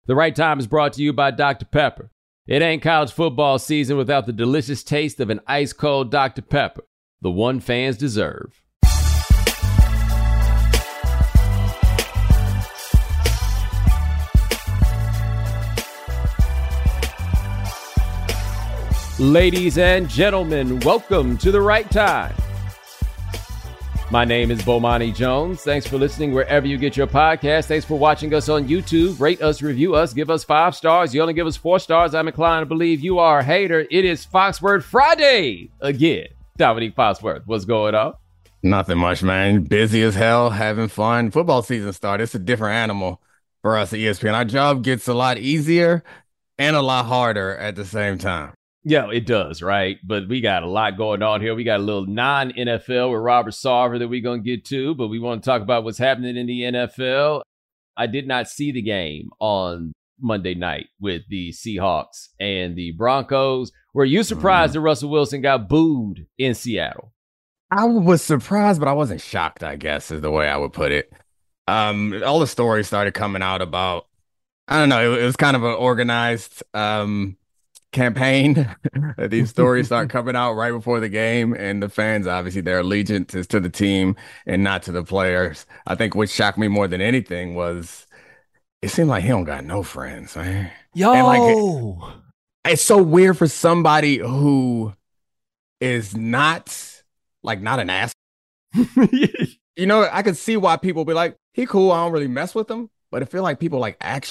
The Right Time is brought to you by Dr. Pepper. It ain't college football season without the delicious taste of an ice-cold Dr. Pepper, the one fans deserve. Ladies and gentlemen, welcome to The Right Time. My name is Bomani Jones. Thanks for listening wherever you get your podcast. Thanks for watching us on YouTube. Rate us, review us, give us 5 stars. You only give us 4 stars. I'm inclined to believe you are a hater. It is Foxworth Friday again. Dominique Foxworth, what's going on? Nothing much, man. Busy as hell, having fun. Football season started. It's a different animal for us at ESPN. Our job gets a lot easier and a lot harder at the same time. Yeah, it does, right? But we got a lot going on here. We got a little non-NFL with Robert Sarver that we're going to get to, but we want to talk about what's happening in the NFL. I did not see the game on Monday night with the Seahawks and the Broncos. Were you surprised that Russell Wilson got booed in Seattle? I was surprised, but I wasn't shocked, I guess, is the way I would put it. All the stories started coming out about, I don't know, it was kind of an organized campaign. These stories start coming out right before the game, and the fans, obviously, their allegiance is to the team and not to the players. I think what shocked me more than anything was it seemed like he don't got no friends, man. Yo! And like, it's so weird for somebody who is not an ass. You know, I could see why people be like, he cool, I don't really mess with him. But I feel like people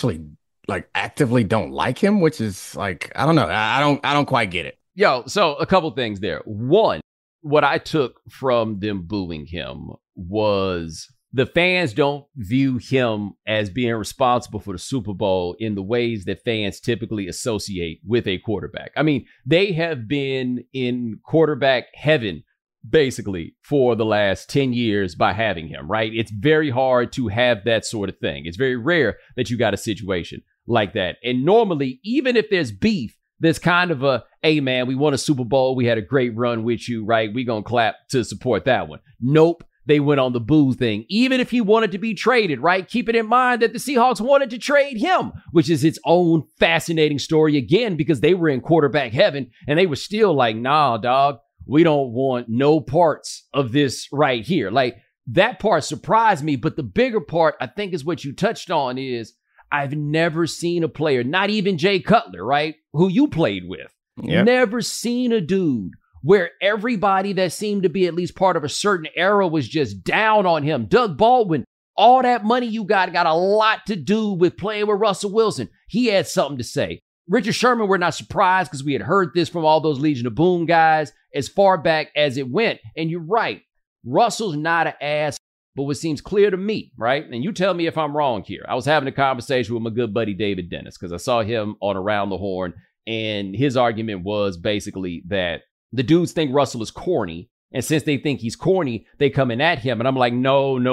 actively don't like him, which is like, I don't know. I don't quite get it. Yo, so a couple things there. One, what I took from them booing him was the fans don't view him as being responsible for the Super Bowl in the ways that fans typically associate with a quarterback. I mean, they have been in quarterback heaven basically for the last 10 years by having him, right? It's very hard to have that sort of thing. It's very rare that you got a situation like that. And normally, even if there's beef, there's kind of a, hey man, we won a Super Bowl. We had a great run with you, right? We gonna clap to support that one. Nope. They went on the boo thing. Even if he wanted to be traded, right? Keeping in mind that the Seahawks wanted to trade him, which is its own fascinating story again, because they were in quarterback heaven and they were still like, nah, dog, we don't want no parts of this right here. Like, that part surprised me. But the bigger part, I think, is what you touched on is I've never seen a player, not even Jay Cutler, right, who you played with. Yep. Never seen a dude where everybody that seemed to be at least part of a certain era was just down on him. Doug Baldwin, all that money you got a lot to do with playing with Russell Wilson. He had something to say. Richard Sherman, we're not surprised because we had heard this from all those Legion of Boom guys as far back as it went. And you're right. Russell's not an ass. But what seems clear to me, right? And you tell me if I'm wrong here. I was having a conversation with my good buddy David Dennis because I saw him on Around the Horn. And his argument was basically that the dudes think Russell is corny. And since they think he's corny, they coming at him. And I'm like,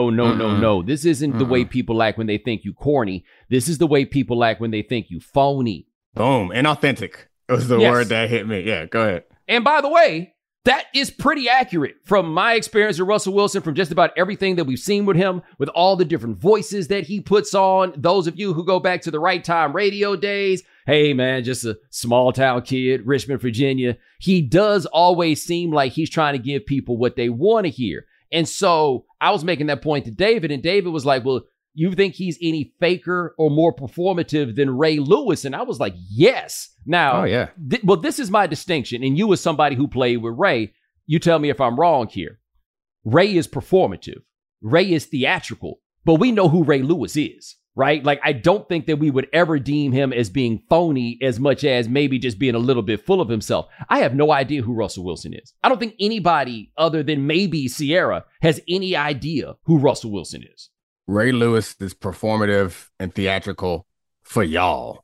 no. This isn't the way people act when they think you corny. This is the way people act when they think you phony. Boom. Inauthentic was the word that hit me. Yeah, go ahead. And by the way, that is pretty accurate from my experience with Russell Wilson, from just about everything that we've seen with him, with all the different voices that he puts on. Those of you who go back to the Right Time radio days, hey man, just a small town kid, Richmond, Virginia. He does always seem like he's trying to give people what they want to hear. And so I was making that point to David, and David was like, well, you think he's any faker or more performative than Ray Lewis? And I was like, yes. Now, this is my distinction. And you as somebody who played with Ray, you tell me if I'm wrong here. Ray is performative. Ray is theatrical. But we know who Ray Lewis is, right? Like, I don't think that we would ever deem him as being phony as much as maybe just being a little bit full of himself. I have no idea who Russell Wilson is. I don't think anybody other than maybe Sierra has any idea who Russell Wilson is. Ray Lewis is performative and theatrical for y'all.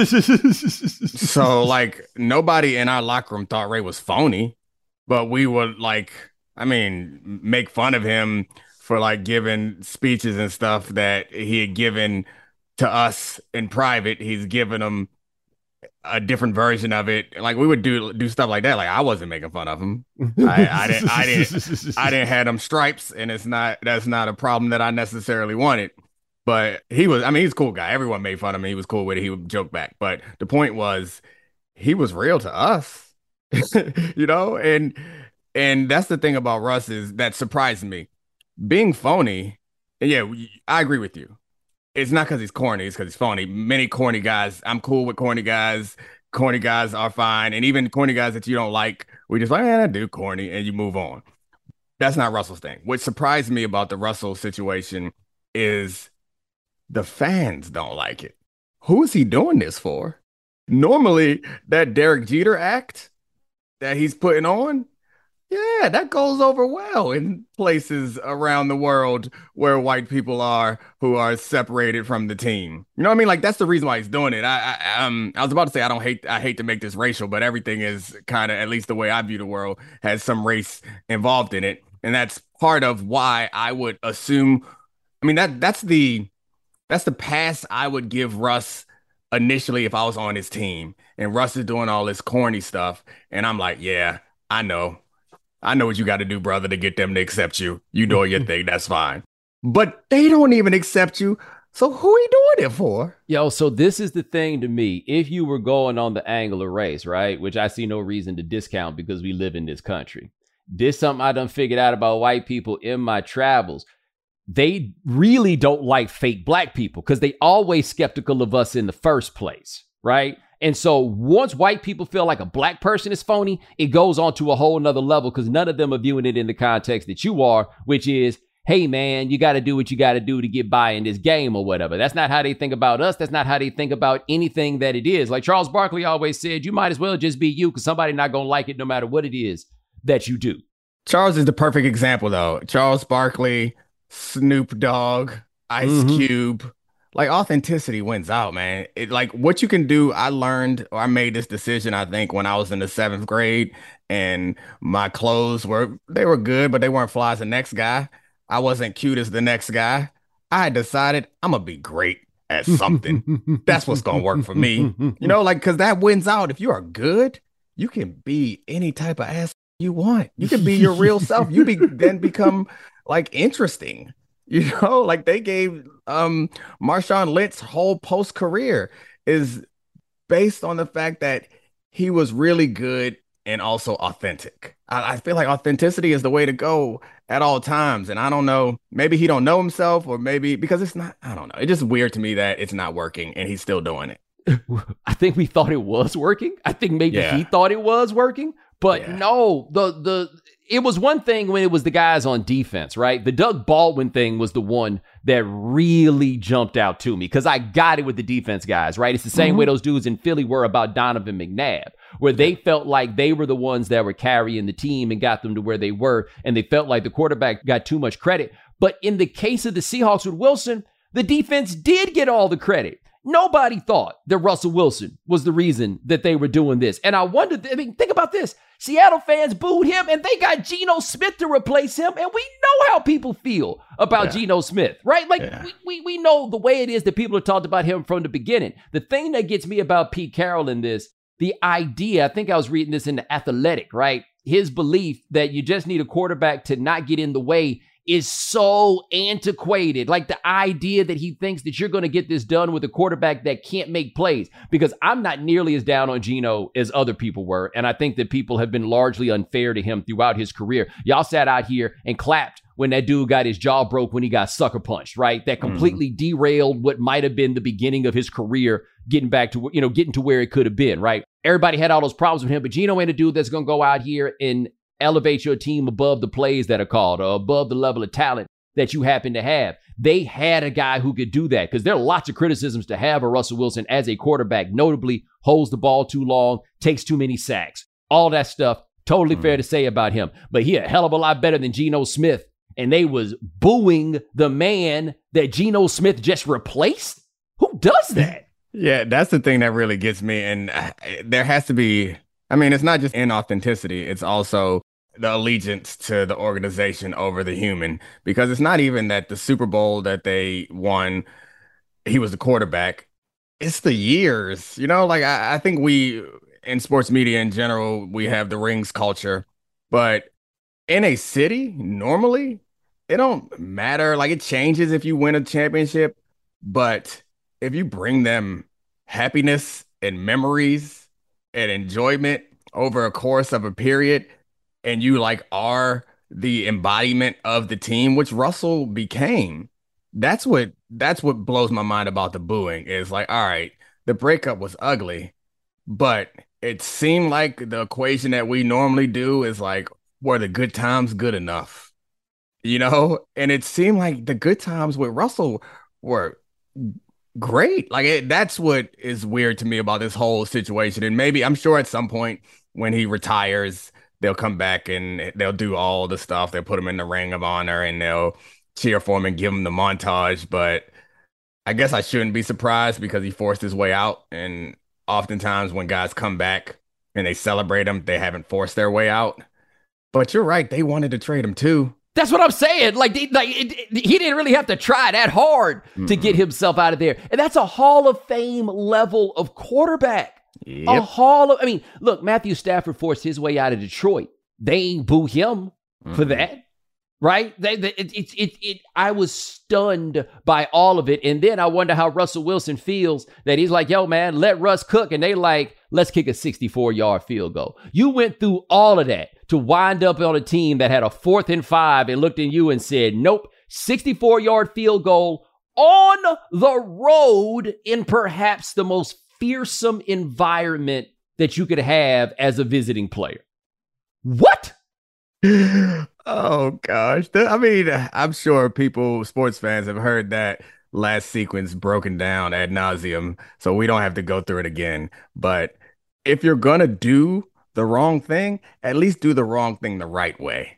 So, like, nobody in our locker room thought Ray was phony, but we would, make fun of him for, like, giving speeches and stuff that he had given to us in private. He's given them a different version of it. Like, we would do stuff like that. Like, I wasn't making fun of him. I didn't have them stripes, and that's not a problem that I necessarily wanted. But he was, I mean, he's a cool guy. Everyone made fun of him. He was cool with it. He would joke back. But the point was, he was real to us, you know? And that's the thing about Russ is that surprised me. Being phony, and yeah, I agree with you. It's not because he's corny, it's because he's phony. Many corny guys, I'm cool with corny guys. Corny guys are fine. And even corny guys that you don't like, we just like, man, that dude corny, and you move on. That's not Russell's thing. What surprised me about the Russell situation is the fans don't like it. Who is he doing this for? Normally, that Derek Jeter act that he's putting on, yeah, that goes over well in places around the world where white people are who are separated from the team. You know what I mean? Like that's the reason why he's doing it. I was about to say I hate to make this racial, but everything is kind of, at least the way I view the world, has some race involved in it, and that's part of why I would assume. I mean that's the pass I would give Russ initially if I was on his team, and Russ is doing all this corny stuff, and I'm like, yeah, I know. I know what you got to do, brother, to get them to accept you. You doing your thing, that's fine. But they don't even accept you. So who are you doing it for? Yo, so this is the thing to me. If you were going on the angle of race, right, which I see no reason to discount because we live in this country. This something I done figured out about white people in my travels. They really don't like fake black people because they always skeptical of us in the first place, right? And so once white people feel like a black person is phony, it goes on to a whole nother level because none of them are viewing it in the context that you are, which is, hey, man, you got to do what you got to do to get by in this game or whatever. That's not how they think about us. That's not how they think about anything that it is. Like Charles Barkley always said, you might as well just be you because somebody's not going to like it no matter what it is that you do. Charles is the perfect example, though. Charles Barkley, Snoop Dogg, Ice Cube. Like authenticity wins out, man. It like what you can do. I learned, or I made this decision, I think, when I was in the seventh grade, and my clothes they were good, but they weren't fly as the next guy. I wasn't cute as the next guy. I had decided I'm gonna be great at something. That's what's gonna work for me. You know, like because that wins out. If you are good, you can be any type of ass you want. You can be your real self. Then become like interesting. You know, like they gave Marshawn Lynch's whole post career is based on the fact that he was really good and also authentic. I feel like authenticity is the way to go at all times. And I don't know, maybe he don't know himself, or maybe because it's not, I don't know. It's just weird to me that it's not working and he's still doing it. I think we thought it was working. I think maybe he thought it was working, but no, it was one thing when it was the guys on defense, right? The Doug Baldwin thing was the one that really jumped out to me because I got it with the defense guys, right? It's the same way those dudes in Philly were about Donovan McNabb, where they felt like they were the ones that were carrying the team and got them to where they were, and they felt like the quarterback got too much credit. But in the case of the Seahawks with Wilson, the defense did get all the credit. Nobody thought that Russell Wilson was the reason that they were doing this. And I wondered, I mean, think about this. Seattle fans booed him and they got Geno Smith to replace him. And we know how people feel about Geno Smith, right? Like we know the way it is that people have talked about him from the beginning. The thing that gets me about Pete Carroll in this, the idea, I think I was reading this in The Athletic, right? His belief that you just need a quarterback to not get in the way is so antiquated. Like the idea that he thinks that you're going to get this done with a quarterback that can't make plays, because I'm not nearly as down on Geno as other people were. And I think that people have been largely unfair to him throughout his career. Y'all sat out here and clapped when that dude got his jaw broke when he got sucker punched, right? That completely derailed what might have been the beginning of his career, getting back to, getting to where it could have been, right? Everybody had all those problems with him, but Geno ain't a dude that's going to go out here and elevate your team above the plays that are called or above the level of talent that you happen to have. They had a guy who could do that, because there are lots of criticisms to have of Russell Wilson as a quarterback, notably holds the ball too long, takes too many sacks, all that stuff. Totally fair to say about him, but he a hell of a lot better than Geno Smith. And they was booing the man that Geno Smith just replaced. Who does that? Yeah, that's the thing that really gets me. And there has to be, I mean, it's not just inauthenticity. It's also the allegiance to the organization over the human, because it's not even that the Super Bowl that they won, he was the quarterback. It's the years, like I think we in sports media in general, we have the rings culture, but in a city, normally it don't matter. Like it changes if you win a championship, But if you bring them happiness and memories and enjoyment over a course of a period, and you like are the embodiment of the team, which Russell became, that's what blows my mind about the booing is like, all right, the breakup was ugly, but it seemed like the equation that we normally do is like, were the good times good enough? You know? And it seemed like the good times with Russell were great. That's what is weird to me about this whole situation. And maybe I'm sure at some point when he retires, they'll come back and they'll do all the stuff. They'll put him in the Ring of Honor and they'll cheer for him and give him the montage. But I guess I shouldn't be surprised because he forced his way out. And oftentimes when guys come back and they celebrate him, they haven't forced their way out. But you're right, they wanted to trade him too. That's what I'm saying. He didn't really have to try that hard to get himself out of there. And that's a Hall of Fame level of quarterback. Yep. I mean, look, Matthew Stafford forced his way out of Detroit. They ain't boo him for that. Right? I was stunned by all of it. And then I wonder how Russell Wilson feels that he's like, yo, man, let Russ cook. And they like, let's kick a 64-yard field goal. You went through all of that to wind up on a team that had a 4th and 5 and looked at you and said, nope, 64-yard field goal on the road in perhaps the most fearsome environment that you could have as a visiting player. What? Oh gosh. I'm sure sports fans have heard that last sequence broken down ad nauseum, so we don't have to go through it again. But if you're gonna do the wrong thing, at least do the wrong thing the right way.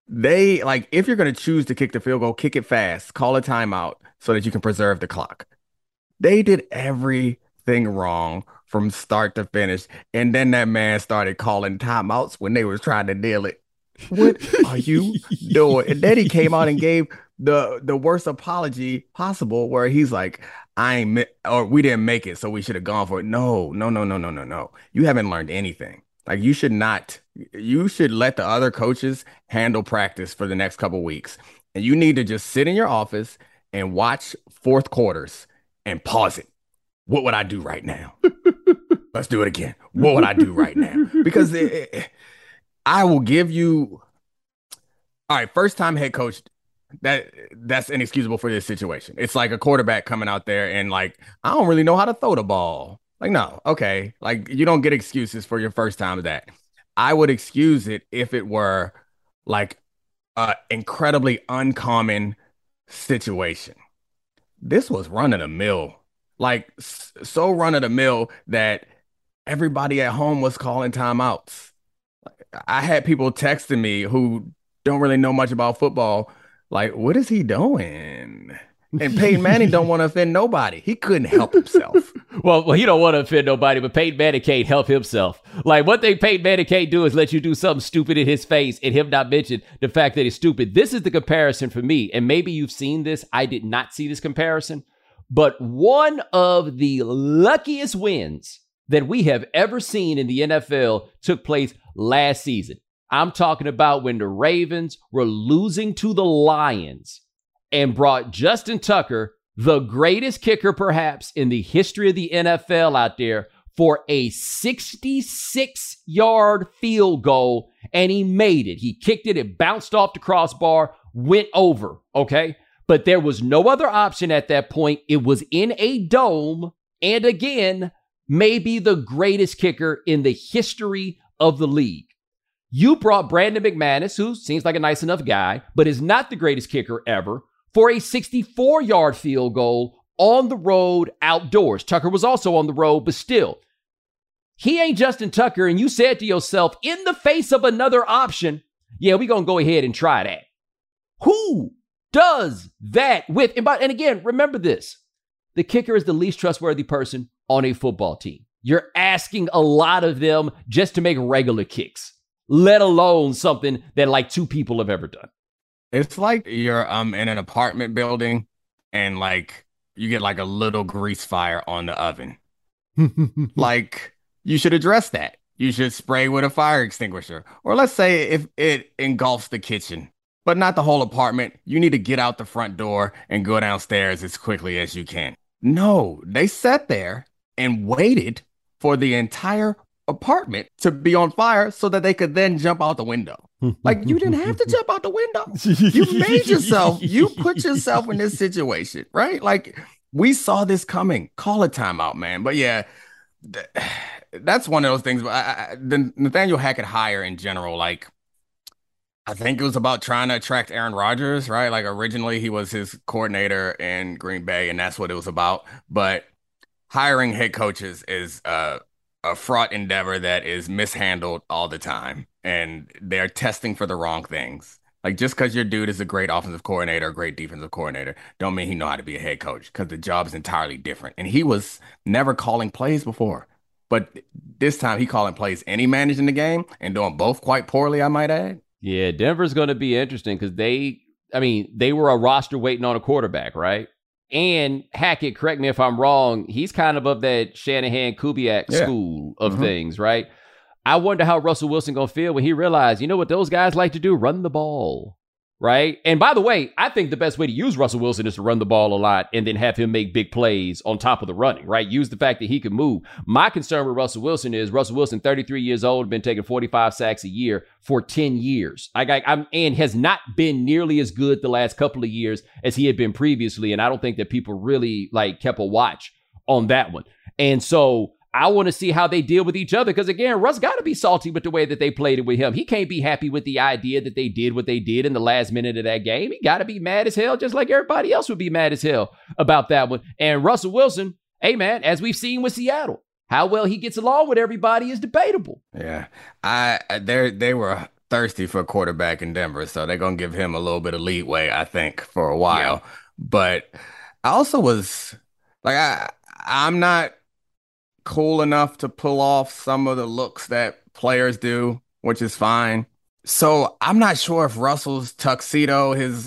If you're gonna choose to kick the field goal, kick it fast, call a timeout so that you can preserve the clock. They did everything wrong from start to finish, and then that man started calling timeouts when they was trying to nail it. What are you doing? And then he came out and gave the worst apology possible, where he's like, we didn't make it, so we should have gone for it. No, no, no, no, no, no, no. You haven't learned anything. Like you should let the other coaches handle practice for the next couple weeks. And you need to just sit in your office and watch fourth quarters and pause it. What would I do right now? Let's do it again. What would I do right now? Because I will give you, all right, first time head coach, that's inexcusable for this situation. It's like a quarterback coming out there and like, I don't really know how to throw the ball. Like, no, okay. Like you don't get excuses for your first time of that. I would excuse it if it were like an incredibly uncommon situation. This was run of the mill, like so run of the mill that everybody at home was calling timeouts. I had people texting me who don't really know much about football. Like, what is he doing? And Peyton Manning don't want to offend nobody. He couldn't help himself. Well, he don't want to offend nobody, but Peyton Manning can't help himself. Like, one thing Peyton Manning can't do is let you do something stupid in his face and him not mention the fact that he's stupid. This is the comparison for me. And maybe you've seen this. I did not see this comparison. But one of the luckiest wins that we have ever seen in the NFL took place last season. I'm talking about when the Ravens were losing to the Lions and brought Justin Tucker, the greatest kicker perhaps in the history of the NFL out there, for a 66-yard field goal, and he made it. He kicked it, it bounced off the crossbar, went over, okay? But there was no other option at that point. It was in a dome, and again, maybe the greatest kicker in the history of the league. You brought Brandon McManus, who seems like a nice enough guy, but is not the greatest kicker ever, for a 64-yard field goal on the road outdoors. Tucker was also on the road, but still, he ain't Justin Tucker, and you said to yourself, in the face of another option, yeah, we're going to go ahead and try that. Who does that with, and again, remember this, the kicker is the least trustworthy person on a football team. You're asking a lot of them just to make regular kicks, let alone something that like two people have ever done. It's like you're in an apartment building and like you get like a little grease fire on the oven. Like you should address that. You should spray with a fire extinguisher. Or let's say if it engulfs the kitchen. but not the whole apartment. You need to get out the front door and go downstairs as quickly as you can. No, they sat there and waited for the entire apartment to be on fire so that they could then jump out the window. Like, you didn't have to jump out the window. You put yourself in this situation, right? Like, we saw this coming. Call a timeout, man. But yeah, that's one of those things. The Nathaniel Hackett hire in general, like, I think it was about trying to attract Aaron Rodgers, right? Like, originally he was his coordinator in Green Bay, and that's what it was about. But hiring head coaches is a fraught endeavor that is mishandled all the time, and they're testing for the wrong things. Like, just because your dude is a great offensive coordinator, a great defensive coordinator, don't mean he know how to be a head coach, because the job is entirely different. And he was never calling plays before, but this time he calling plays and he managing the game and doing both quite poorly, I might add. Yeah, Denver's going to be interesting because they were a roster waiting on a quarterback, right? And Hackett, correct me if I'm wrong, he's kind of that Shanahan Kubiak school of things, right? I wonder how Russell Wilson going to feel when he realized, you know what those guys like to do? Run the ball, right? And by the way, I think the best way to use Russell Wilson is to run the ball a lot and then have him make big plays on top of the running, right? Use the fact that he can move. My concern with Russell Wilson is 33 years old, been taking 45 sacks a year for 10 years. And has not been nearly as good the last couple of years as he had been previously. And I don't think that people really kept a watch on that one. And so I want to see how they deal with each other because, again, Russ got to be salty with the way that they played it with him. He can't be happy with the idea that they did what they did in the last minute of that game. He got to be mad as hell, just like everybody else would be mad as hell about that one. And Russell Wilson, hey, man, as we've seen with Seattle, how well he gets along with everybody is debatable. Yeah, they were thirsty for a quarterback in Denver, so they're going to give him a little bit of leeway, I think, for a while. Yeah. But I also was like, I'm not cool enough to pull off some of the looks that players do, which is fine. So I'm not sure if Russell's tuxedo, his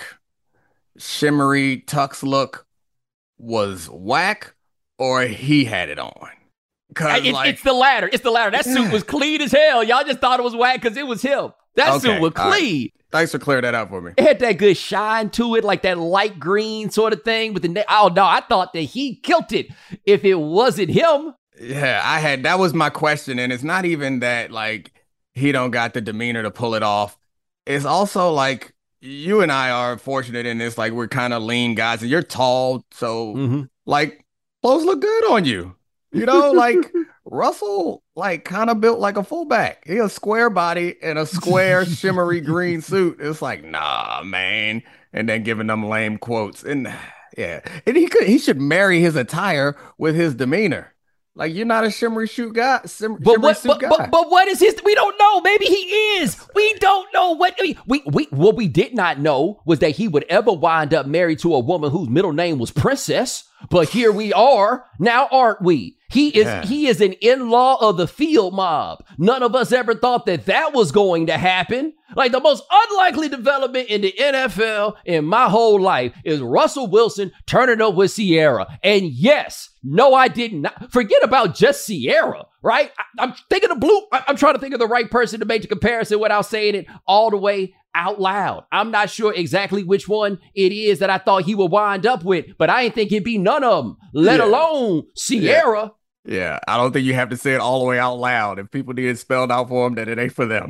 shimmery tux look, was whack or he had it on. It's the latter. It's the latter. That suit was clean as hell. Y'all just thought it was whack because it was him. That suit was clean. Right. Thanks for clearing that up for me. It had that good shine to it, like that light green sort of thing with the oh no, I thought that he killed it if it wasn't him. Yeah, that was my question. And it's not even that he don't got the demeanor to pull it off. It's also you and I are fortunate in this, we're kind of lean guys and you're tall. So clothes look good on you. You know, Russell, kind of built like a fullback. He a square body and a square shimmery green suit. It's nah, man. And then giving them lame quotes. And yeah, and he should marry his attire with his demeanor. You're not a shimmery suit guy. But what is his? We don't know. Maybe he is. We don't know what we did not know was that he would ever wind up married to a woman whose middle name was Princess. But here we are now, aren't we? He is an in-law of the field mob. None of us ever thought that was going to happen. The most unlikely development in the NFL in my whole life is Russell Wilson turning up with Ciara. And yes, no, I did not. Forget about just Ciara, right? I'm thinking of Blue. I'm trying to think of the right person to make the comparison without saying it all the way out loud. I'm not sure exactly which one it is that I thought he would wind up with, but I ain't think it'd be none of them, let alone Ciara. Yeah, I don't think you have to say it all the way out loud. If people need it spelled out for them, then it ain't for them.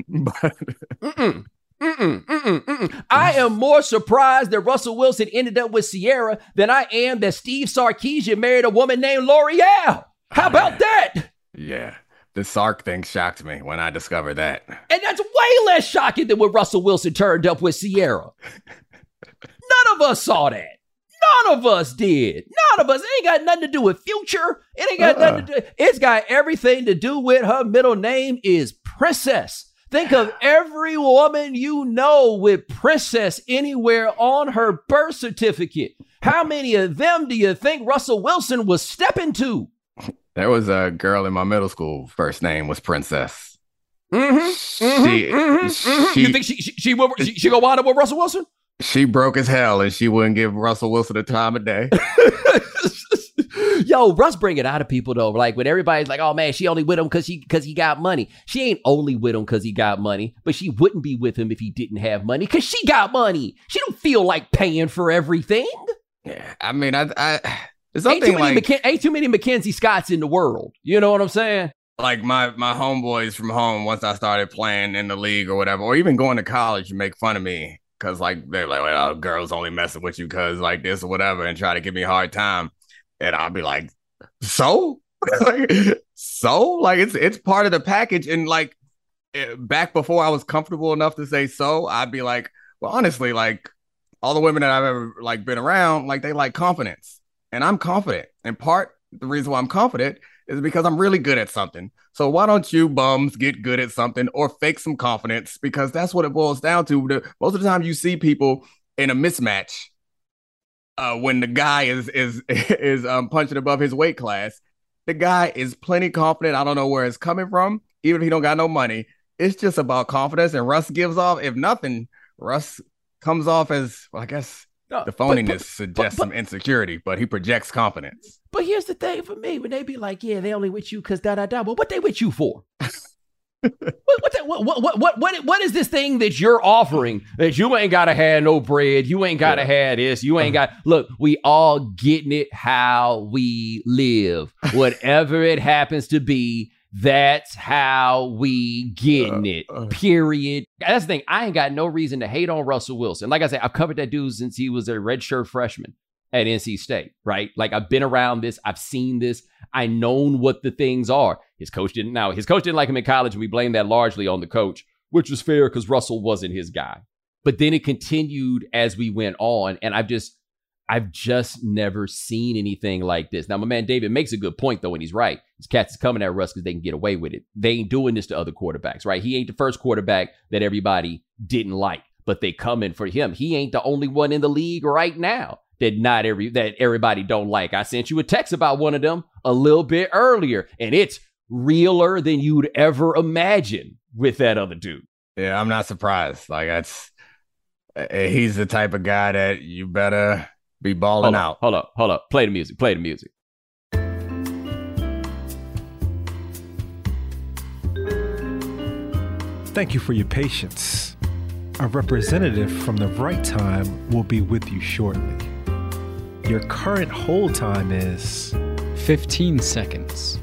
I am more surprised that Russell Wilson ended up with Ciara than I am that Steve Sarkisian married a woman named L'Oreal. How about that? Yeah, the Sark thing shocked me when I discovered that. And that's way less shocking than when Russell Wilson turned up with Ciara. None of us saw that. None of us did. None of us. It ain't got nothing to do with Future. It ain't got nothing to do. It's got everything to do with her middle name is Princess. Think of every woman you know with Princess anywhere on her birth certificate. How many of them do you think Russell Wilson was stepping to? There was a girl in my middle school. First name was Princess. You think she gonna wind up with Russell Wilson? She broke as hell and she wouldn't give Russell Wilson the time of day. Russ bring it out of people though. Like when everybody's like, oh man, she only with him because he got money. She ain't only with him because he got money, but she wouldn't be with him if he didn't have money because she got money. She don't feel like paying for everything. Yeah, I mean, I there's something ain't too many Mackenzie Scotts in the world. You know what I'm saying? Like my homeboys from home, once I started playing in the league or whatever, or even going to college, make fun of me because like they're like, well, girls only messing with you because like this or whatever, and try to give me a hard time, and I'll be like, so, like it's part of the package, and like back before I was comfortable enough to say so, I'd be like, well, honestly, like all the women that I've ever like been around, like they like confidence, and I'm confident, and the reason why I'm confident is because I'm really good at something. So why don't you bums get good at something or fake some confidence? Because that's what it boils down to. Most of the time you see people in a mismatch when the guy is punching above his weight class. The guy is plenty confident. I don't know where it's coming from, even if he don't got no money. It's just about confidence. And Russ gives off, if nothing, Russ comes off as, well, I guess, the phoniness suggests some insecurity, but he projects confidence. But here's the thing for me, when they be like, yeah, they only with you because da-da-da. Well, what they with you for? What is this thing that you're offering that you ain't got to have no bread? You ain't got to have this. You ain't got... Look, we all getting it how we live. Whatever it happens to be, that's how we getting it, period. That's the thing. I ain't got no reason to hate on Russell Wilson. Like I said, I've covered that dude since he was a redshirt freshman at NC State, right? Like I've been around this. I've seen this. I known what the things are. His coach didn't like him in college, and we blame that largely on the coach, which was fair because Russell wasn't his guy. But then it continued as we went on, and I've just never seen anything like this. Now, my man David makes a good point, though, and he's right. These cats is coming at Russ because they can get away with it. They ain't doing this to other quarterbacks, right? He ain't the first quarterback that everybody didn't like, but they coming for him. He ain't the only one in the league right now that everybody don't like. I sent you a text about one of them a little bit earlier, and it's realer than you'd ever imagine with that other dude. Yeah, I'm not surprised. Like he's the type of guy that you better be balling out. Hold up. Play the music. Thank you for your patience. A representative from the right time will be with you shortly. Your current hold time is 15 seconds.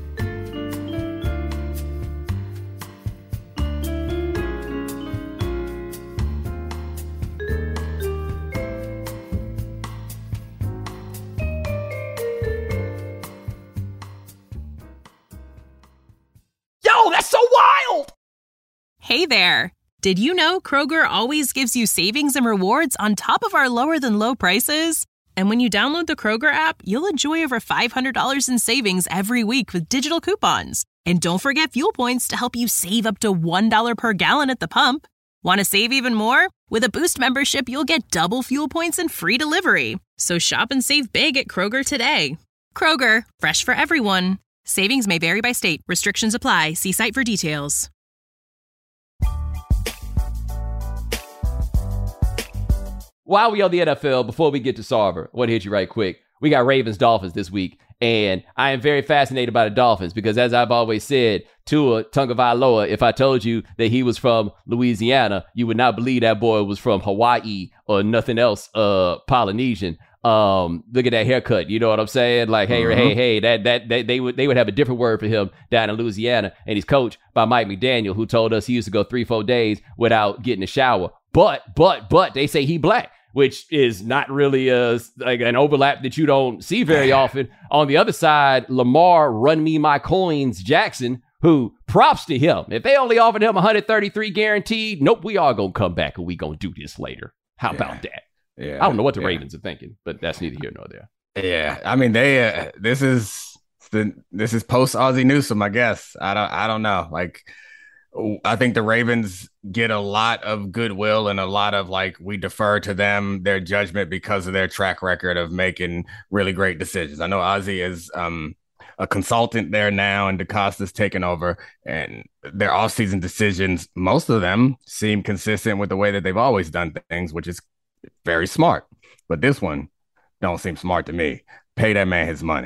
That's so wild! Hey there! Did you know Kroger always gives you savings and rewards on top of our lower-than-low prices? And when you download the Kroger app, you'll enjoy over $500 in savings every week with digital coupons. And don't forget fuel points to help you save up to $1 per gallon at the pump. Want to save even more? With a Boost membership, you'll get double fuel points and free delivery. So shop and save big at Kroger today. Kroger, fresh for everyone. Savings may vary by state. Restrictions apply. See site for details. While we on the NFL, before we get to Sarver, I want to hit you right quick. We got Ravens-Dolphins this week, and I am very fascinated by the Dolphins because, as I've always said, Tua Tagovailoa, if I told you that he was from Louisiana, you would not believe that boy was from Hawaii or nothing else Polynesian. Look at that haircut. You know what I'm saying? Like, hey, that they would have a different word for him down in Louisiana. And he's coached by Mike McDaniel, who told us he used to go 3-4 days without getting a shower. But they say he black, which is not really like an overlap that you don't see very often. On the other side, Lamar Run Me My Coins Jackson, who props to him. If they only offered him 133 guaranteed, nope, we are going to come back and we going to do this later. How about that? Yeah, I don't know what the Ravens are thinking, but that's neither here nor there. Yeah, I mean this is post Ozzie Newsome, I guess. I don't know. Like, I think the Ravens get a lot of goodwill and a lot of like we defer to them, their judgment because of their track record of making really great decisions. I know Ozzie is a consultant there now, and DeCosta's taken over, and their offseason decisions, most of them seem consistent with the way that they've always done things, which is very smart. But this one don't seem smart to me. Pay that man his money.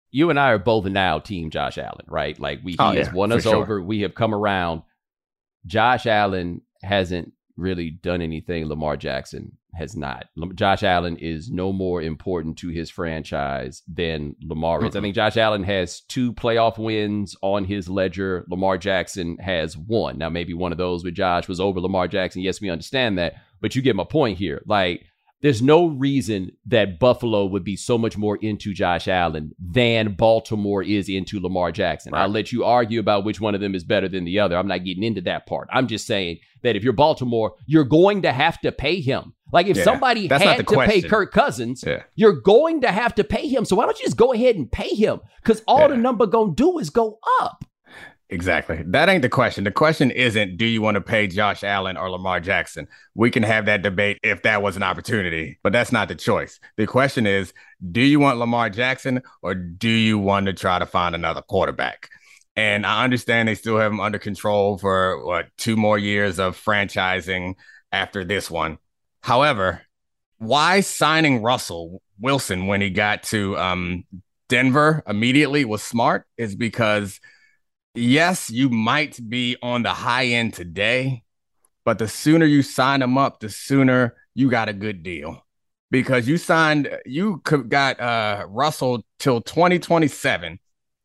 you and I are both now team Josh Allen, right? Like he has won us over. We have come around. Josh Allen hasn't really done anything Lamar Jackson has not. Josh Allen is no more important to his franchise than Lamar is. I think Josh Allen has 2 playoff wins on his ledger. Lamar Jackson has 1. Now, maybe one of those with Josh was over Lamar Jackson. Yes, we understand that. But you get my point here. Like, there's no reason that Buffalo would be so much more into Josh Allen than Baltimore is into Lamar Jackson. Right. I'll let you argue about which one of them is better than the other. I'm not getting into that part. I'm just saying that if you're Baltimore, you're going to have to pay him. Like if somebody had to pay Kirk Cousins, you're going to have to pay him. So why don't you just go ahead and pay him? Because all the number going to do is go up. Exactly. That ain't the question. The question isn't, do you want to pay Josh Allen or Lamar Jackson? We can have that debate if that was an opportunity, but that's not the choice. The question is, do you want Lamar Jackson or do you want to try to find another quarterback? And I understand they still have him under control for 2 more years of franchising after this one. However, why signing Russell Wilson when he got to Denver immediately was smart is because yes, you might be on the high end today, but the sooner you sign him up, the sooner you got a good deal. Because you got Russell till 2027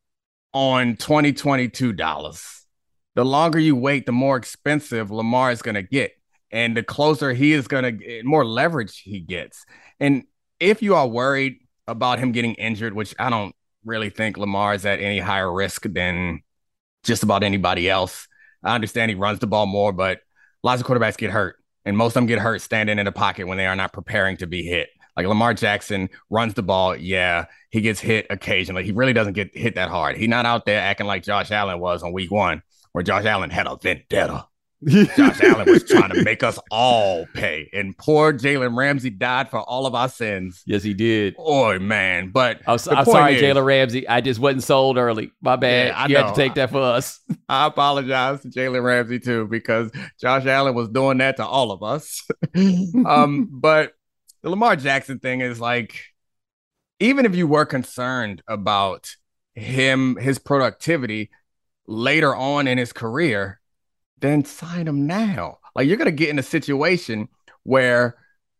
on $2022. The longer you wait, the more expensive Lamar is going to get. And the closer he is going to get, more leverage he gets. And if you are worried about him getting injured, which I don't really think Lamar is at any higher risk than just about anybody else. I understand he runs the ball more, but lots of quarterbacks get hurt. And most of them get hurt standing in the pocket when they are not preparing to be hit. Like Lamar Jackson runs the ball. Yeah, he gets hit occasionally. He really doesn't get hit that hard. He's not out there acting like Josh Allen was on week 1, where Josh Allen had a vendetta. Josh Allen was trying to make us all pay. And poor Jalen Ramsey died for all of our sins. Yes, he did. Oh, man. But I'm sorry, Jalen Ramsey. I just wasn't sold early. My bad. Yeah, you had to take that for us. I apologize to Jalen Ramsey, too, because Josh Allen was doing that to all of us. But the Lamar Jackson thing is like, even if you were concerned about his productivity later on in his career, then sign him now. Like you're going to get in a situation where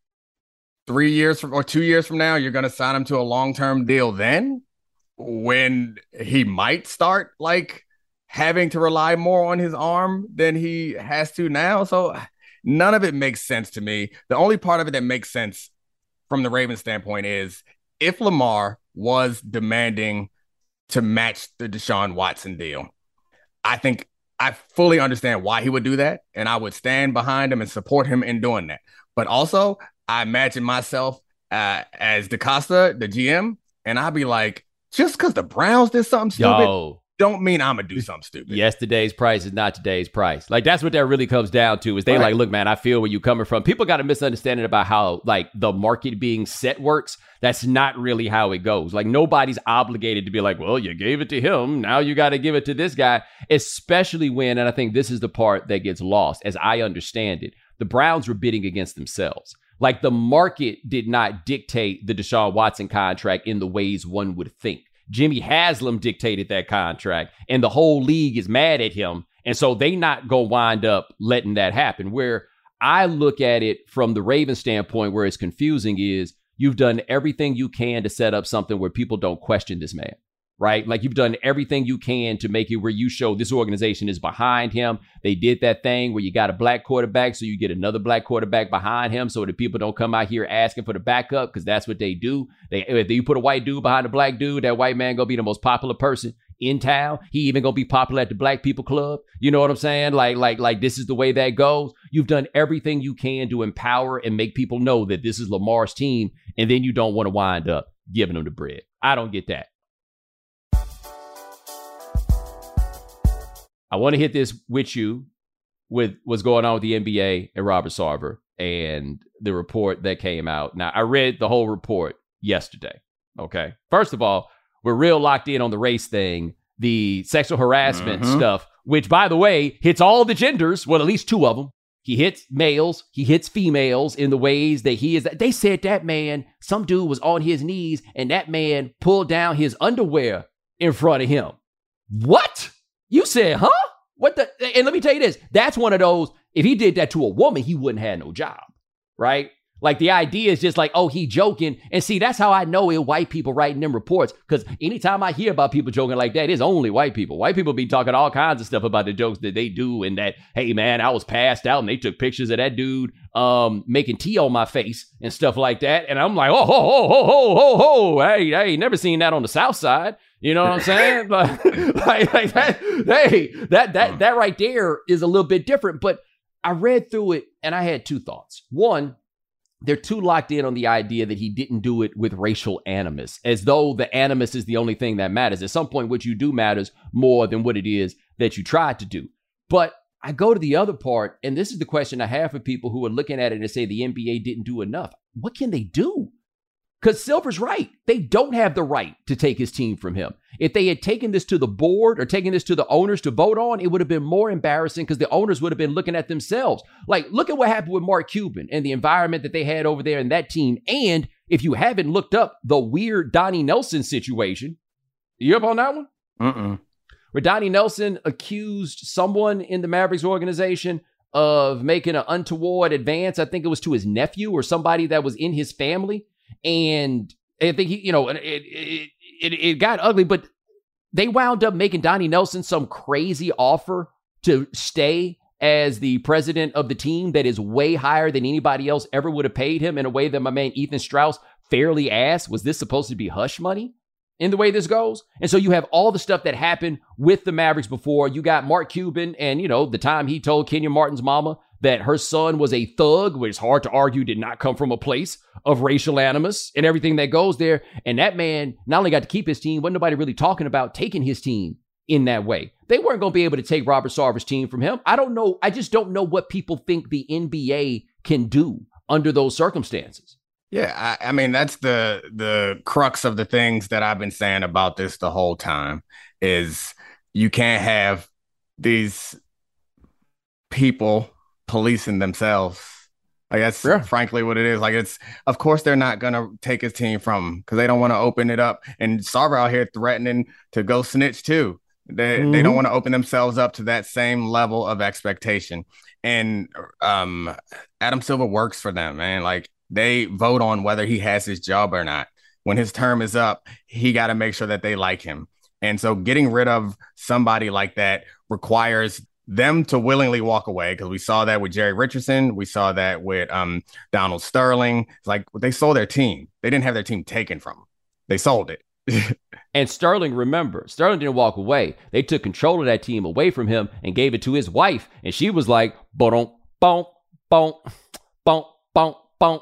3 years or 2 years from now, you're going to sign him to a long-term deal then when he might start like having to rely more on his arm than he has to now. So none of it makes sense to me. The only part of it that makes sense from the Ravens standpoint is if Lamar was demanding to match the Deshaun Watson deal, I think I fully understand why he would do that, and I would stand behind him and support him in doing that. But also, I imagine myself as DaCosta, the GM, and I'd be like, just because the Browns did something stupid, don't mean I'm going to do something stupid. Yesterday's price is not today's price. Like, that's what that really comes down to is they like, look, man, I feel where you're coming from. People got a misunderstanding about how, like, the market being set works. That's not really how it goes. Like, nobody's obligated to be like, well, you gave it to him. Now you got to give it to this guy, especially when, and I think this is the part that gets lost, as I understand it, the Browns were bidding against themselves. Like, the market did not dictate the Deshaun Watson contract in the ways one would think. Jimmy Haslam dictated that contract, and the whole league is mad at him. And so they not going to wind up letting that happen. Where I look at it from the Ravens standpoint, where it's confusing is you've done everything you can to set up something where people don't question this man, right? Like you've done everything you can to make it where you show this organization is behind him. They did that thing where you got a black quarterback, so you get another black quarterback behind him so that people don't come out here asking for the backup, because that's what they do. If you put a white dude behind a black dude, that white man gonna be the most popular person in town. He even gonna be popular at the Black People Club. You know what I'm saying? Like this is the way that goes. You've done everything you can to empower and make people know that this is Lamar's team, and then you don't want to wind up giving them the bread. I don't get that. I want to hit this with you with what's going on with the NBA and Robert Sarver and the report that came out. Now, I read the whole report yesterday. Okay. First of all, we're real locked in on the race thing, the sexual harassment stuff, which, by the way, hits all the genders. Well, at least 2 of them. He hits males, he hits females in the ways that he is. They said that man, some dude was on his knees and that man pulled down his underwear in front of him. What? You said, huh? What the? And let me tell you this. That's one of those, if he did that to a woman, he wouldn't have no job, right? Like the idea is just like, oh, he joking. And see, that's how I know it white people writing them reports. Because anytime I hear about people joking like that, it's only white people. White people be talking all kinds of stuff about the jokes that they do. And that, hey, man, I was passed out and they took pictures of that dude making tea on my face and stuff like that. And I'm like, oh, ho, ho, ho, ho, ho, ho. Hey, I ain't never seen that on the South Side. You know what I'm saying? like that, hey, that right there is a little bit different. But I read through it and I had two thoughts. One, they're too locked in on the idea that he didn't do it with racial animus, as though the animus is the only thing that matters. At some point, what you do matters more than what it is that you tried to do. But I go to the other part, and this is the question I have for people who are looking at it and say the NBA didn't do enough. What can they do? Because Silver's right. They don't have the right to take his team from him. If they had taken this to the board or taken this to the owners to vote on, it would have been more embarrassing because the owners would have been looking at themselves. Like, look at what happened with Mark Cuban and the environment that they had over there in that team. And if you haven't looked up the weird Donnie Nelson situation, you up on that one? Where Donnie Nelson accused someone in the Mavericks organization of making an untoward advance. I think it was to his nephew or somebody that was in his family. And I think it got ugly, but they wound up making Donnie Nelson some crazy offer to stay as the president of the team that is way higher than anybody else ever would have paid him, in a way that my man Ethan Strauss fairly asked, was this supposed to be hush money in the way this goes? And so you have all the stuff that happened with the Mavericks before. You got Mark Cuban and, the time he told Kenya Martin's mama that her son was a thug, which is hard to argue did not come from a place of racial animus and everything that goes there. And that man not only got to keep his team, wasn't nobody really talking about taking his team in that way. They weren't going to be able to take Robert Sarver's team from him. I don't know. I just don't know what people think the NBA can do under those circumstances. Yeah, I mean, that's the crux of the things that I've been saying about this the whole time, is you can't have these people policing themselves. Like, that's frankly what it is. Like, it's, of course they're not going to take his team from him because they don't want to open it up. And Sarver out here threatening to go snitch too. They don't want to open themselves up to that same level of expectation. And Adam Silver works for them, man. Like, they vote on whether he has his job or not. When his term is up, he got to make sure that they like him. And so getting rid of somebody like that requires them to willingly walk away, because we saw that with Jerry Richardson. We saw that with Donald Sterling. It's like, they sold their team. They didn't have their team taken from them. They sold it. And Sterling, remember, Sterling didn't walk away. They took control of that team away from him and gave it to his wife. And she was like, bonk, bonk, bonk, bonk, bonk, bonk.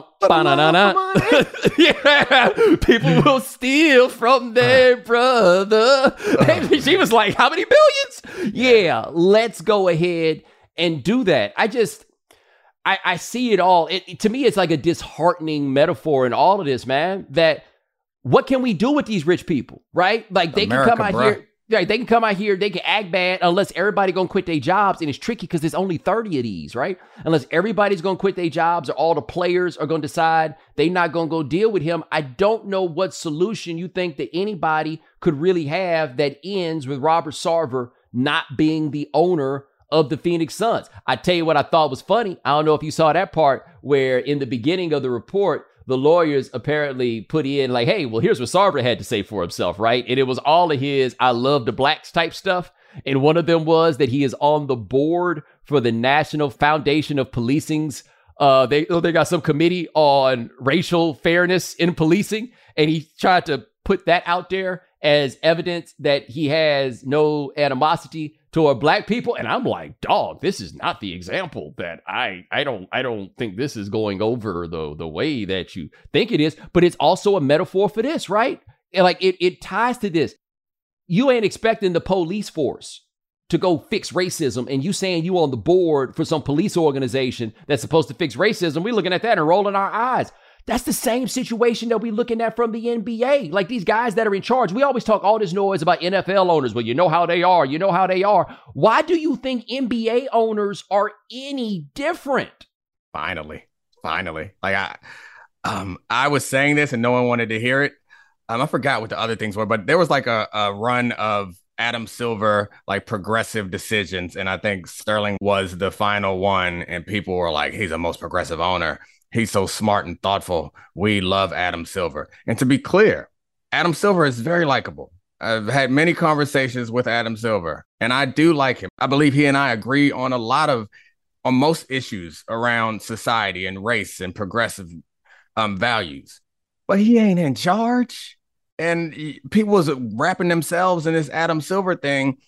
Yeah, people will steal from their brother. And she was like, how many billions? Yeah, let's go ahead and do that. I see it all. To me, it's like a disheartening metaphor in all of this, man, that what can we do with these rich people, right? Like, they can come out here. Right, they can come out here, they can act bad unless everybody going to quit their jobs. And it's tricky because there's only 30 of these, right? Unless everybody's going to quit their jobs or all the players are going to decide they're not going to go deal with him. I don't know what solution you think that anybody could really have that ends with Robert Sarver not being the owner of the Phoenix Suns. I tell you what I thought was funny. I don't know if you saw that part where in the beginning of the report, the lawyers apparently put in like, hey, well, here's what Sarver had to say for himself, right? And it was all of his I love the blacks type stuff. And one of them was that he is on the board for the National Foundation of Policing's. They got some committee on racial fairness in policing. And he tried to put that out there as evidence that he has no animosity toward black people. And I'm like, dog, this is not the example that I don't think this is going over the way that you think it is. But it's also a metaphor for this, right? And like it ties to this. You ain't expecting the police force to go fix racism, and you saying you on the board for some police organization that's supposed to fix racism. We're looking at that and rolling our eyes. That's the same situation that we're looking at from the NBA. Like these guys that are in charge, we always talk all this noise about NFL owners. Well, you know how they are. You know how they are. Why do you think NBA owners are any different? Finally. Like I was saying this and no one wanted to hear it. I forgot what the other things were, but there was like a run of Adam Silver, like progressive decisions. And I think Sterling was the final one. And people were like, he's the most progressive owner. He's so smart and thoughtful. We love Adam Silver. And to be clear, Adam Silver is very likable. I've had many conversations with Adam Silver, and I do like him. I believe he and I agree on on most issues around society and race and progressive values. But he ain't in charge. And people was wrapping themselves in this Adam Silver thing.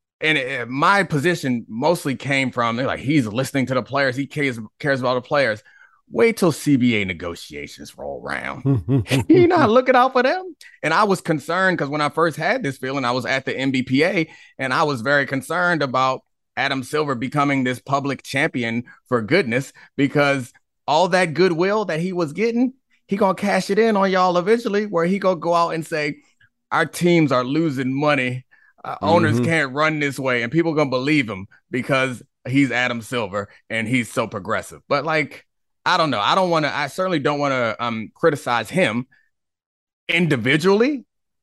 And my position mostly came from, they're like, he's listening to the players. He cares about the players. Wait till CBA negotiations roll around. You're not looking out for them. And I was concerned because when I first had this feeling, I was at the NBPA and I was very concerned about Adam Silver becoming this public champion for goodness, because all that goodwill that he was getting, he gonna cash it in on y'all eventually, where he gonna go out and say, our teams are losing money. Owners can't run this way. And people gonna believe him because he's Adam Silver and he's so progressive. But like, I don't know. I certainly don't want to criticize him individually,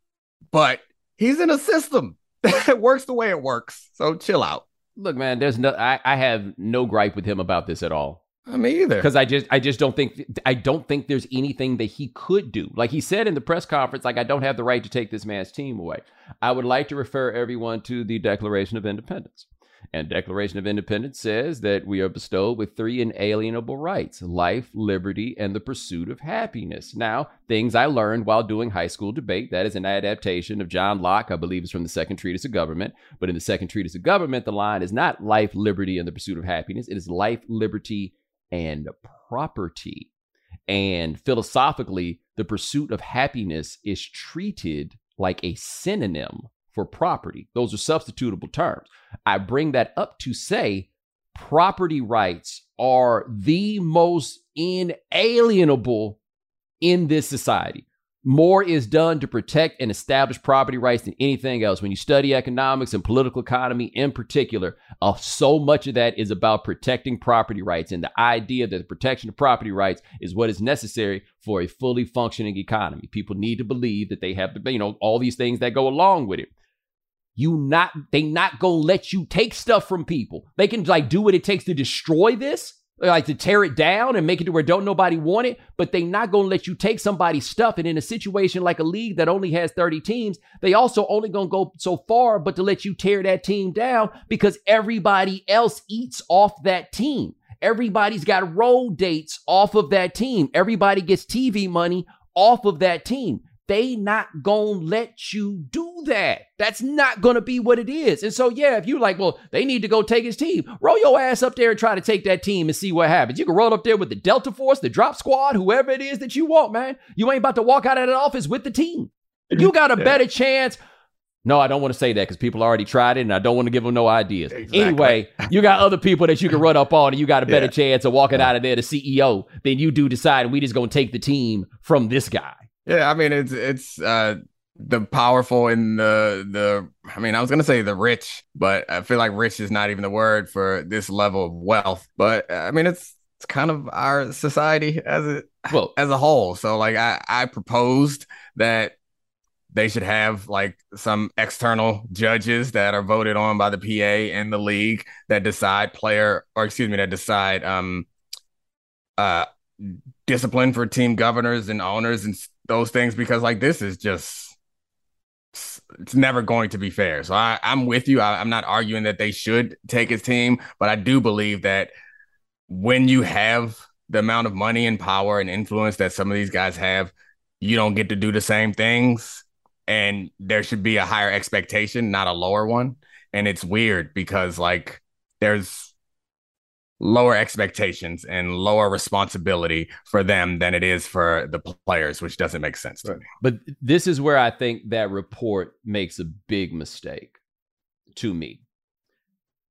but he's in a system that works the way it works. So chill out. Look, man, I have no gripe with him about this at all. Me either. Because I just don't think there's anything that he could do. Like he said in the press conference, like, I don't have the right to take this man's team away. I would like to refer everyone to the Declaration of Independence. And Declaration of Independence says that we are bestowed with 3 inalienable rights: life, liberty, and the pursuit of happiness. Now, things I learned while doing high school debate, that is an adaptation of John Locke, I believe it's from the Second Treatise of Government. But in the Second Treatise of Government, the line is not life, liberty, and the pursuit of happiness. It is life, liberty, and property. And philosophically, the pursuit of happiness is treated like a synonym for property. Those are substitutable terms. I bring that up to say property rights are the most inalienable in this society. More is done to protect and establish property rights than anything else. When you study economics and political economy in particular, so much of that is about protecting property rights, and the idea that the protection of property rights is what is necessary for a fully functioning economy. People need to believe that they have, all these things that go along with it. They not gonna let you take stuff from people. They can do what it takes to destroy this, like to tear it down and make it to where don't nobody want it, but they not gonna let you take somebody's stuff. And in a situation like a league that only has 30 teams, they also only gonna go so far, but to let you tear that team down because everybody else eats off that team. Everybody's got road dates off of that team. Everybody gets TV money off of that team. They not gonna let you do that. That's not gonna be what it is. And so, yeah, if you like, well, they need to go take his team, roll your ass up there and try to take that team and see what happens. You can roll up there with the Delta Force, the Drop Squad, whoever it is that you want, man. You ain't about to walk out of that office with the team. You got a better chance. No, I don't want to say that because people already tried it and I don't want to give them no ideas. Exactly. Anyway, you got other people that you can run up on and you got a better chance of walking out of there the CEO than you do deciding we just gonna take the team from this guy. Yeah, I mean, it's the powerful and I was going to say the rich, but I feel like rich is not even the word for this level of wealth. But I mean, it's kind of our society as a whole. So like I proposed that they should have like some external judges that are voted on by the PA and the league that decide discipline for team governors and owners and those things, because like this is just, it's never going to be fair. So I'm with you. I'm not arguing that they should take his team, but I do believe that when you have the amount of money and power and influence that some of these guys have, you don't get to do the same things, and there should be a higher expectation, not a lower one. And it's weird because like there's lower expectations and lower responsibility for them than it is for the players, which doesn't make sense to me. But this is where I think that report makes a big mistake to me.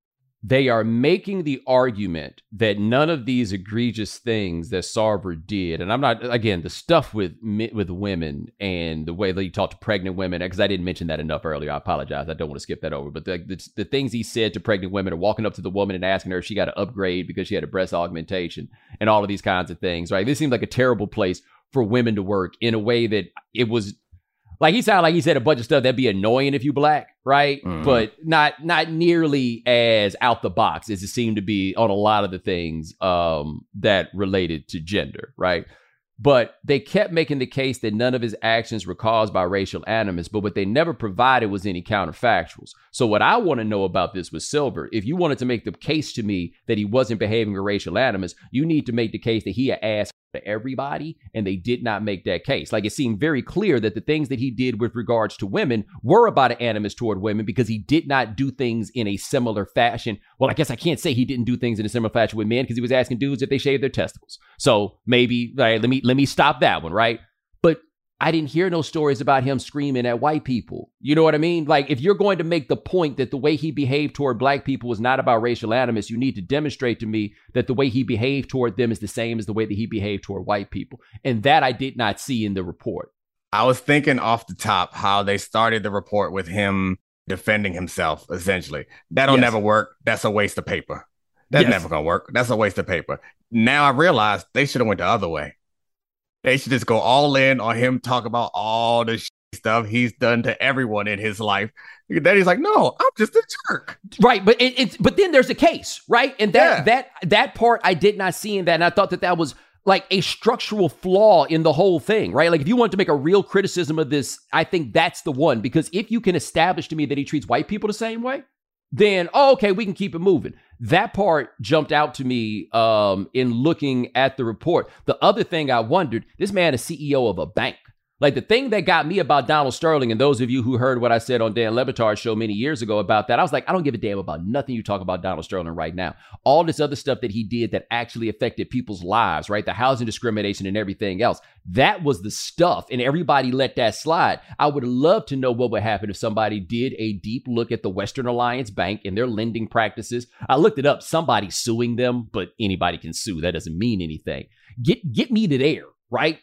they are making the argument that none of these egregious things that Sarver did, and I'm not, again, the stuff with women and the way that he talked to pregnant women, because I didn't mention that enough earlier. I apologize. I don't want to skip that over. But the things he said to pregnant women, or walking up to the woman and asking her if she got an upgrade because she had a breast augmentation, and all of these kinds of things, right? This seemed like a terrible place for women to work, in a way that it was, like, he sounded like he said a bunch of stuff that'd be annoying if you black, right? But not nearly as out the box as it seemed to be on a lot of the things that related to gender, right? But they kept making the case that none of his actions were caused by racial animus, but what they never provided was any counterfactuals. So what I want to know about this with Silver, if you wanted to make the case to me that he wasn't behaving with racial animus, you need to make the case that he had asked to everybody, and they did not make that case. Like, it seemed very clear that the things that he did with regards to women were about an animus toward women, because he did not do things in a similar fashion. Well, I guess I can't say he didn't do things in a similar fashion with men, because he was asking dudes if they shaved their testicles. So maybe, right, let me stop that one, right? But I didn't hear no stories about him screaming at white people. You know what I mean? Like, if you're going to make the point that the way he behaved toward black people was not about racial animus, you need to demonstrate to me that the way he behaved toward them is the same as the way that he behaved toward white people. And that I did not see in the report. I was thinking off the top how they started the report with him defending himself, essentially. That'll never work. That's a waste of paper. That's never going to work. That's a waste of paper. Now I realized they should have went the other way. They should just go all in on him, talk about all the stuff he's done to everyone in his life. Then he's like, no, I'm just a jerk. Right. But but then there's a case, right? And that part I did not see in that. And I thought that was like a structural flaw in the whole thing, right? Like, if you want to make a real criticism of this, I think that's the one. Because if you can establish to me that he treats white people the same way, then, okay, we can keep it moving. That part jumped out to me in looking at the report. The other thing I wondered, this man is CEO of a bank. Like, the thing that got me about Donald Sterling, and those of you who heard what I said on Dan Le Batard's show many years ago about that, I was like, I don't give a damn about nothing you talk about Donald Sterling right now. All this other stuff that he did that actually affected people's lives, right? The housing discrimination and everything else. That was the stuff, and everybody let that slide. I would love to know what would happen if somebody did a deep look at the Western Alliance Bank and their lending practices. I looked it up. Somebody's suing them, but anybody can sue. That doesn't mean anything. Get me to there, right?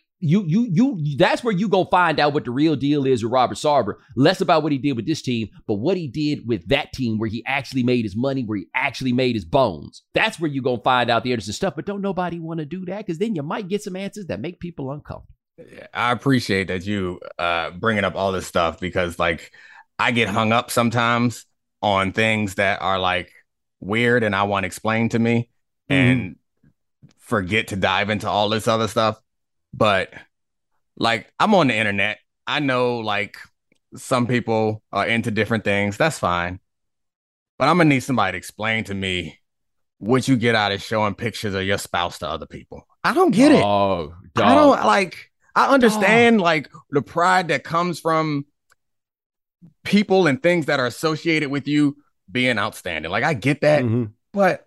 That's where you gonna find out what the real deal is with Robert Sarver. Less about what he did with this team, but what he did with that team, where he actually made his money, where he actually made his bones. That's where you gonna find out the interesting stuff. But don't nobody want to do that, because then you might get some answers that make people uncomfortable. I appreciate that you bringing up all this stuff, because, like, I get hung up sometimes on things that are like weird and I want explained to me, and forget to dive into all this other stuff. But, like, I'm on the internet. I know, like, some people are into different things. That's fine. But I'm going to need somebody to explain to me what you get out of showing pictures of your spouse to other people. I don't get it. Oh, I don't, like, I understand, like, the pride that comes from people and things that are associated with you being outstanding. Like, I get that. But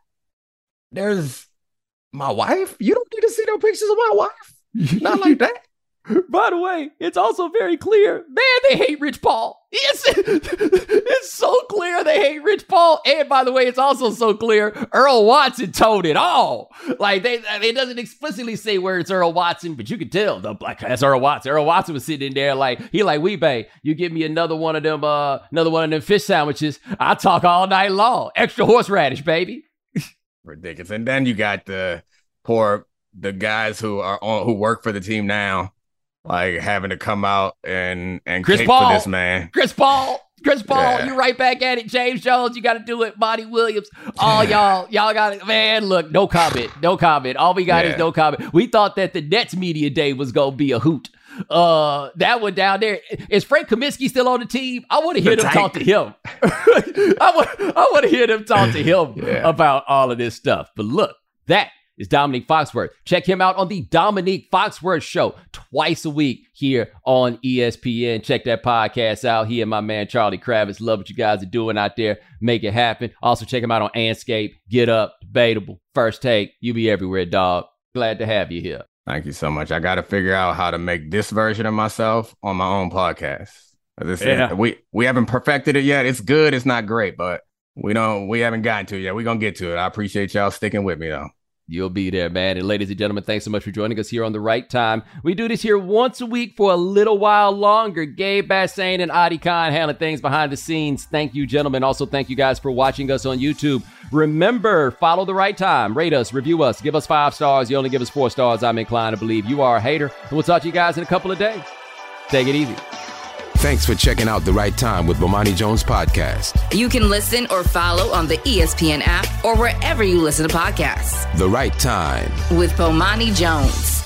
there's my wife. You don't need to see no pictures of my wife. Not like that. By the way, it's also very clear, man, they hate Rich Paul. It's so clear they hate Rich Paul. And by the way, it's also so clear Earl Watson told it all. Like, it doesn't explicitly say where it's Earl Watson, but you can tell that's Earl Watson. Earl Watson was sitting in there like, Weebay, you give me another one of them fish sandwiches, I'll talk all night long. Extra horseradish, baby. Ridiculous. And then you got the guys who work for the team now, like, having to come out and Chris Paul for this man. Chris Paul, Yeah. you're right back at it. James Jones, you got to do it. Monty Williams, all y'all got it. Man, look, no comment. All we got is no comment. We thought that the Nets media day was gonna be a hoot. That one down there. Is Frank Kaminsky still on the team? I want to hear them talk to him. I want to hear them talk to him about all of this stuff. But look, that is Dominique Foxworth. Check him out on the Dominique Foxworth Show twice a week here on ESPN. Check that podcast out. He and my man Charlie Kravitz. Love what you guys are doing out there. Make it happen. Also check him out on Anscape, Get Up, Debatable, First Take. You be everywhere, dog. Glad to have you here. Thank you so much. I got to figure out how to make this version of myself on my own podcast. We haven't perfected it yet. It's good. It's not great, but We haven't gotten to it yet. We're going to get to it. I appreciate y'all sticking with me, though. You'll be there, man. And ladies and gentlemen, thanks so much for joining us here on The Right Time. We do this here once a week for a little while longer. Gabe Bassane and Adi Khan handling things behind the scenes. Thank you, gentlemen. Also, thank you guys for watching us on YouTube. Remember, follow The Right Time. Rate us, review us, give us 5 stars. You only give us 4 stars. I'm inclined to believe you are a hater. And we'll talk to you guys in a couple of days. Take it easy. Thanks for checking out The Right Time with Bomani Jones podcast. You can listen or follow on the ESPN app or wherever you listen to podcasts. The Right Time with Bomani Jones.